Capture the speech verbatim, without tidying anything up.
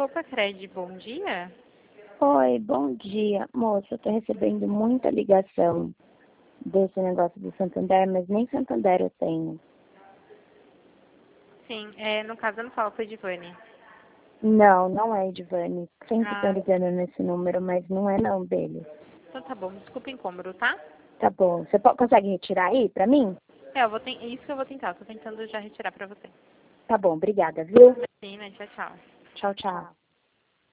Opa, Cred, bom dia. Oi, bom dia. Moça, eu tô recebendo muita ligação desse negócio do Santander, mas nem Santander eu tenho. Sim, é, no caso eu não falo com a Edivane. Não, não é Edivane. Sempre Ah, estão ligando nesse número, mas não é não dele. então tá bom, desculpa o incômodo, tá? Tá bom. Você po- consegue retirar aí pra mim? É, eu vou ten... isso que eu vou tentar, eu tô tentando já retirar pra você. Tá bom, obrigada, viu? Imagina, tchau, tchau. Tchau, tchau.